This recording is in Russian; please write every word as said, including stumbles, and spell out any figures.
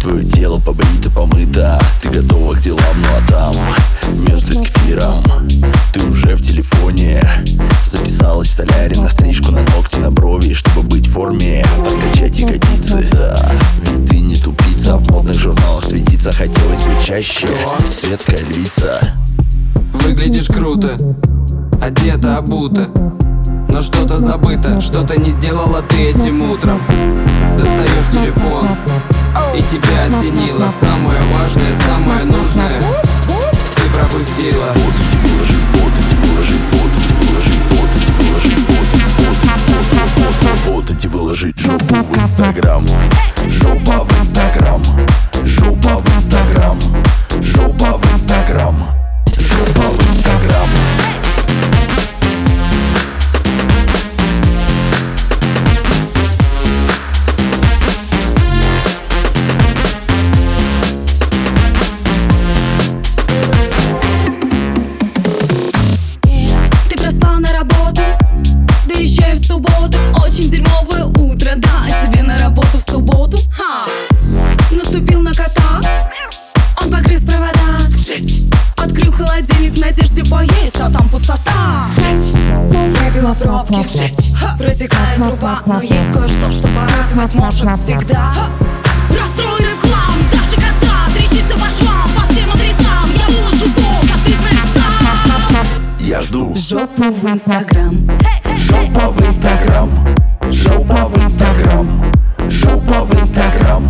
Твое тело побрито, помыто, ты готова к делам, ну а там мёд с кефиром. Ты уже в телефоне записалась в солярий на стрижку, на ногти, на брови, чтобы быть в форме, подкачать ягодицы. Да, ведь ты не тупица, в модных журналах светиться хотелось бы чаще. Светская львица. Выглядишь круто, одета, обута, но что-то забыто, что-то не сделала ты этим утром. Достаешь телефон, и тебя осенило. Самое важное, самое нужное ты пропустила. Вот эти выложи, вот эти выложи, вот эти выложи, вот эти выложи, вот эти, вот эти, вот эти, вот эти выложи. Жопу в Инстаграм, жопа в Инстаграм, жопа в Инстаграм, жопа в Инстаграм, жопа в Инстаграм. Очень дерьмовое утро, да, тебе на работу в субботу. Ха! Наступил на кота, он погрыз провода. Открыл холодильник в надежде поесть, а там пустота. Выбила пробки, протекает труба, но есть кое-что, что порадовать может всегда. Расстроенный хлам, даже кота трещится по швам, по всем адресам. Я выложу фото, а ты знаешь сам. Я жду жопу в Инстаграм, жопа в Инстаграм, жопа в Инстаграм, жопа в Инстаграм.